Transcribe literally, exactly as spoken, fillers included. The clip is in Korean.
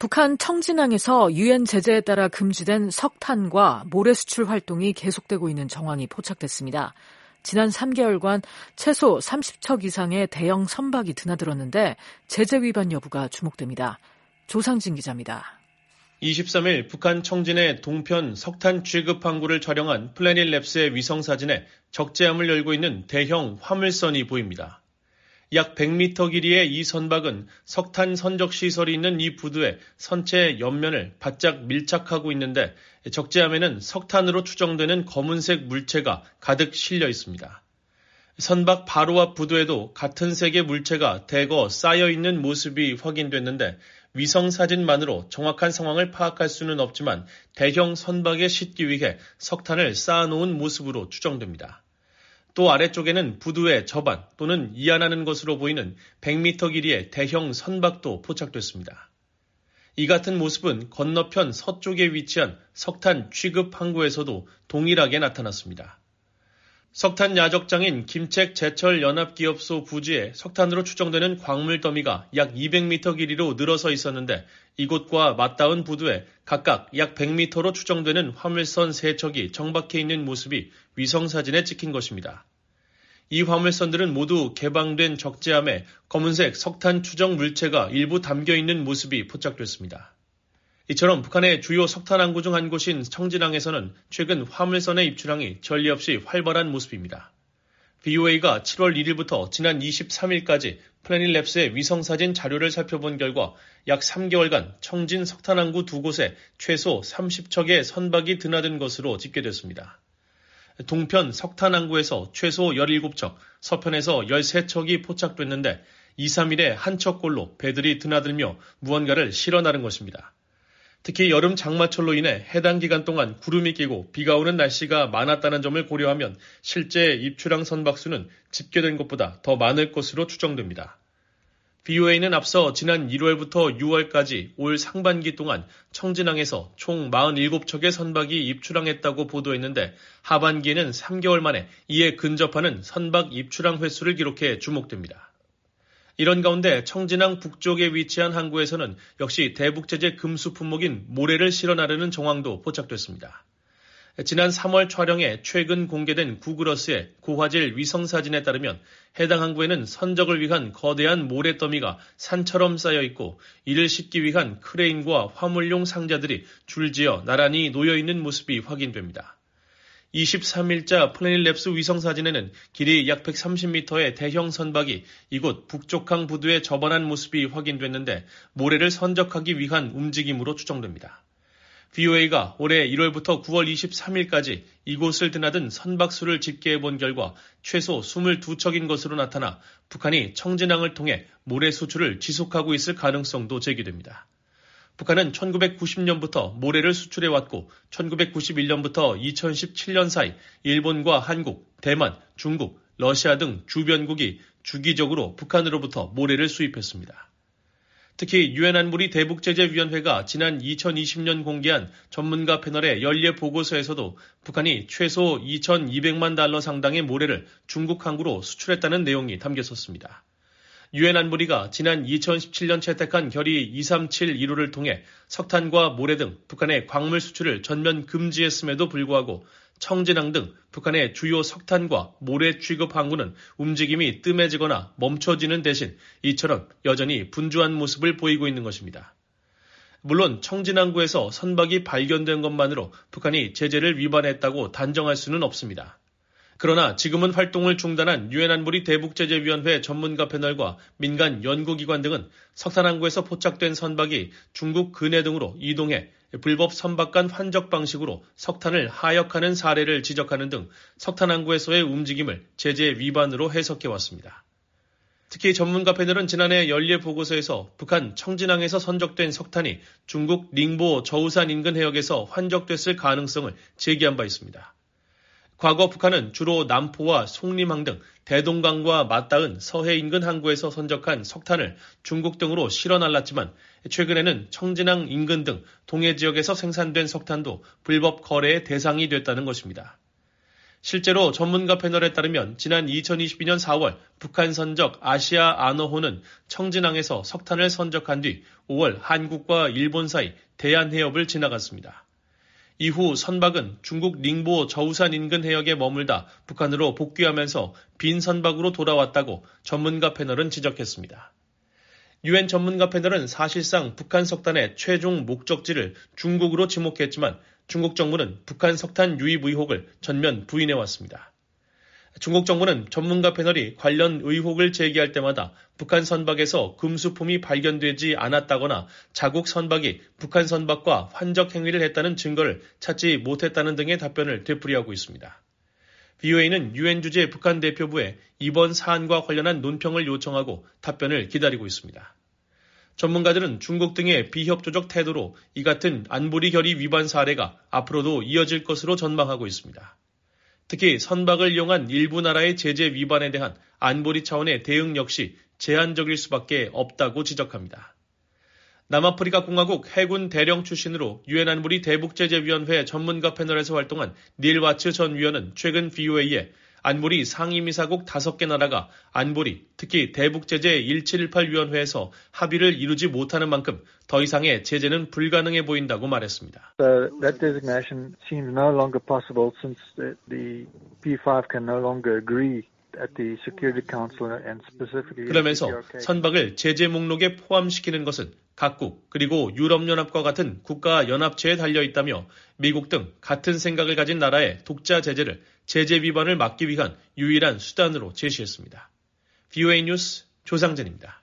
북한 청진항에서 유엔 제재에 따라 금지된 석탄과 모래 수출 활동이 계속되고 있는 정황이 포착됐습니다. 지난 삼 개월간 최소 삼십 척 이상의 대형 선박이 드나들었는데 제재 위반 여부가 주목됩니다. 조상진 기자입니다. 이십삼 일 북한 청진의 동편 석탄 취급 항구를 촬영한 플래닛랩스의 위성사진에 적재함을 열고 있는 대형 화물선이 보입니다. 약 백 미터 길이의 이 선박은 석탄 선적 시설이 있는 이 부두의 선체 옆면을 바짝 밀착하고 있는데 적재함에는 석탄으로 추정되는 검은색 물체가 가득 실려 있습니다. 선박 바로 앞 부두에도 같은 색의 물체가 대거 쌓여 있는 모습이 확인됐는데 위성 사진만으로 정확한 상황을 파악할 수는 없지만 대형 선박에 싣기 위해 석탄을 쌓아놓은 모습으로 추정됩니다. 또 아래쪽에는 부두의 저반 또는 이하나는 것으로 보이는 백 미터 길이의 대형 선박도 포착됐습니다. 이 같은 모습은 건너편 서쪽에 위치한 석탄 취급 항구에서도 동일하게 나타났습니다. 석탄 야적장인 김책 제철 연합기업소 부지에 석탄으로 추정되는 광물 더미가 약 이백 미터 길이로 늘어서 있었는데 이곳과 맞닿은 부두에 각각 약 백 미터로 추정되는 화물선 세 척이 정박해 있는 모습이 위성사진에 찍힌 것입니다. 이 화물선들은 모두 개방된 적재함에 검은색 석탄 추정 물체가 일부 담겨 있는 모습이 포착됐습니다. 이처럼 북한의 주요 석탄 항구 중 한 곳인 청진항에서는 최근 화물선의 입출항이 전례 없이 활발한 모습입니다. 브이오에이가 칠월 일일부터 지난 이십삼 일까지 플래닛랩스의 위성사진 자료를 살펴본 결과 약 삼 개월간 청진 석탄 항구 두 곳에 최소 삼십 척의 선박이 드나든 것으로 집계됐습니다. 동편 석탄 항구에서 최소 열일곱 척, 서편에서 열세 척이 포착됐는데 이, 삼 일에 한 척꼴로 배들이 드나들며 무언가를 실어 나른 것입니다. 특히 여름 장마철로 인해 해당 기간 동안 구름이 끼고 비가 오는 날씨가 많았다는 점을 고려하면 실제 입출항 선박 수는 집계된 것보다 더 많을 것으로 추정됩니다. 브이오에이는 앞서 지난 일월부터 유월까지 올 상반기 동안 청진항에서 총 사십칠 척의 선박이 입출항했다고 보도했는데 하반기에는 삼 개월 만에 이에 근접하는 선박 입출항 횟수를 기록해 주목됩니다. 이런 가운데 청진항 북쪽에 위치한 항구에서는 역시 대북제재 금수 품목인 모래를 실어 나르는 정황도 포착됐습니다. 지난 삼월 촬영에 최근 공개된 구글어스의 고화질 위성사진에 따르면 해당 항구에는 선적을 위한 거대한 모래더미가 산처럼 쌓여 있고 이를 싣기 위한 크레인과 화물용 상자들이 줄지어 나란히 놓여 있는 모습이 확인됩니다. 이십삼 일자 플래닛랩스 위성사진에는 길이 약 백삼십 미터의 대형 선박이 이곳 북쪽항 부두에 접안한 모습이 확인됐는데 모래를 선적하기 위한 움직임으로 추정됩니다. 브이오에이가 올해 일월부터 구월 이십삼 일까지 이곳을 드나든 선박 수를 집계해 본 결과 최소 이십이 척인 것으로 나타나 북한이 청진항을 통해 모래 수출을 지속하고 있을 가능성도 제기됩니다. 북한은 천구백구십 년부터 모래를 수출해왔고 천구백구십일 년부터 이천십칠 년 사이 일본과 한국, 대만, 중국, 러시아 등 주변국이 주기적으로 북한으로부터 모래를 수입했습니다. 특히 유엔 안보리 대북제재위원회가 지난 이천이십 년 공개한 전문가 패널의 연례 보고서에서도 북한이 최소 이천이백만 달러 상당의 모래를 중국 항구로 수출했다는 내용이 담겼었습니다. 유엔 안보리가 지난 이천십칠 년 채택한 결의 이삼칠일오를 통해 석탄과 모래 등 북한의 광물 수출을 전면 금지했음에도 불구하고 청진항 등 북한의 주요 석탄과 모래 취급 항구는 움직임이 뜸해지거나 멈춰지는 대신 이처럼 여전히 분주한 모습을 보이고 있는 것입니다. 물론 청진항구에서 선박이 발견된 것만으로 북한이 제재를 위반했다고 단정할 수는 없습니다. 그러나 지금은 활동을 중단한 유엔 안보리 대북제재위원회 전문가 패널과 민간 연구기관 등은 석탄항구에서 포착된 선박이 중국 근해 등으로 이동해 불법 선박 간 환적 방식으로 석탄을 하역하는 사례를 지적하는 등 석탄항구에서의 움직임을 제재 위반으로 해석해왔습니다. 특히 전문가 패널은 지난해 연례 보고서에서 북한 청진항에서 선적된 석탄이 중국 닝보 저우산 인근 해역에서 환적됐을 가능성을 제기한 바 있습니다. 과거 북한은 주로 남포와 송림항 등 대동강과 맞닿은 서해 인근 항구에서 선적한 석탄을 중국 등으로 실어 날랐지만 최근에는 청진항 인근 등 동해 지역에서 생산된 석탄도 불법 거래의 대상이 됐다는 것입니다. 실제로 전문가 패널에 따르면 지난 이천이십이 년 사월 북한 선적 아시아 아너호는 청진항에서 석탄을 선적한 뒤 오월 한국과 일본 사이 대한해협을 지나갔습니다. 이후 선박은 중국 닝보 저우산 인근 해역에 머물다 북한으로 복귀하면서 빈 선박으로 돌아왔다고 전문가 패널은 지적했습니다. 유엔 전문가 패널은 사실상 북한 석탄의 최종 목적지를 중국으로 지목했지만 중국 정부는 북한 석탄 유입 의혹을 전면 부인해왔습니다. 중국 정부는 전문가 패널이 관련 의혹을 제기할 때마다 북한 선박에서 금수품이 발견되지 않았다거나 자국 선박이 북한 선박과 환적 행위를 했다는 증거를 찾지 못했다는 등의 답변을 되풀이하고 있습니다. 브이오에이는 유엔 주재 북한 대표부에 이번 사안과 관련한 논평을 요청하고 답변을 기다리고 있습니다. 전문가들은 중국 등의 비협조적 태도로 이 같은 안보리 결의 위반 사례가 앞으로도 이어질 것으로 전망하고 있습니다. 특히 선박을 이용한 일부 나라의 제재 위반에 대한 안보리 차원의 대응 역시 제한적일 수밖에 없다고 지적합니다. 남아프리카 공화국 해군 대령 출신으로 유엔 안보리 대북제재위원회 전문가 패널에서 활동한 닐 와츠 전 위원은 최근 브이오에이에 안보리 상임이사국 다섯 개 나라가 안보리, 특히 대북제재 일칠일팔 위원회에서 합의를 이루지 못하는 만큼 더 이상의 제재는 불가능해 보인다고 말했습니다. So that designation seems no longer possible since the, the 피 파이브 can no longer agree at the Security Council and specifically. 그러면서 선박을 제재 목록에 포함시키는 것은 각국 그리고 유럽연합과 같은 국가 연합체에 달려 있다며 미국 등 같은 생각을 가진 나라의 독자 제재를 제재 위반을 막기 위한 유일한 수단으로 제시했습니다. 브이오에이 뉴스 조상진입니다.